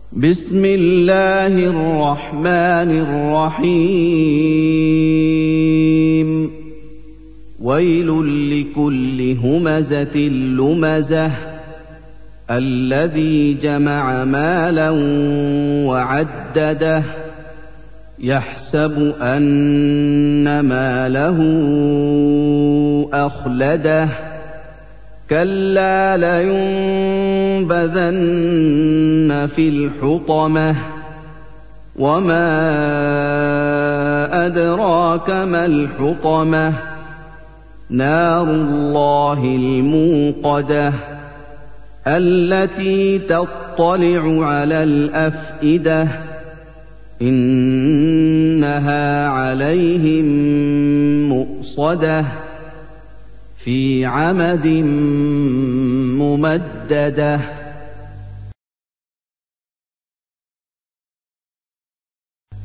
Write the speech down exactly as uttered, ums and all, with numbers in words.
بسم الله الرحمن الرحيم ويل لكل همزة لمزة الذي جمع مالا وعدده يحسب أن ماله أخلده كلا لينبذن في الحطمة وما أدراك ما الحطمة نار الله الموقدة التي تطلع على الأفئدة إنها عليهم مؤصدة في عمد ممددة.